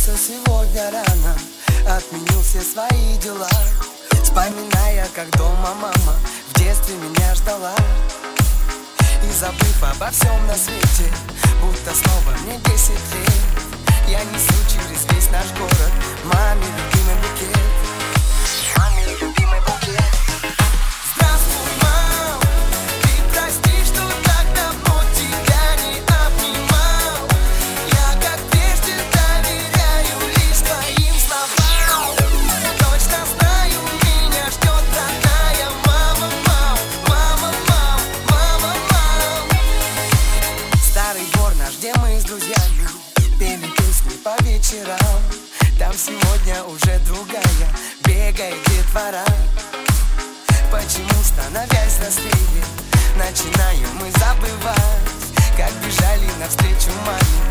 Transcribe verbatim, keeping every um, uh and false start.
проснулся сегодня рано, отменил все свои дела, вспоминая, как дома мама в детстве меня ждала. И забыв обо всем на свете, будто снова мне десять лет, я несу через весь наш город маме любимый букет. Маме любимый букет. Здравствуй, мам, ты прости, что так давно тебя не обнимал. Я, как прежде, доверяю лишь твоим словам. Точно знаю, меня ждет родная мама, мам, мама, мам, мама, мам. Старый двор наш, где мы с друзьями пели песни по вечерам. Там сегодня уже другая бегает детвора. Почему, становясь взрослее, начинаем мы забывать, как бежали навстречу маме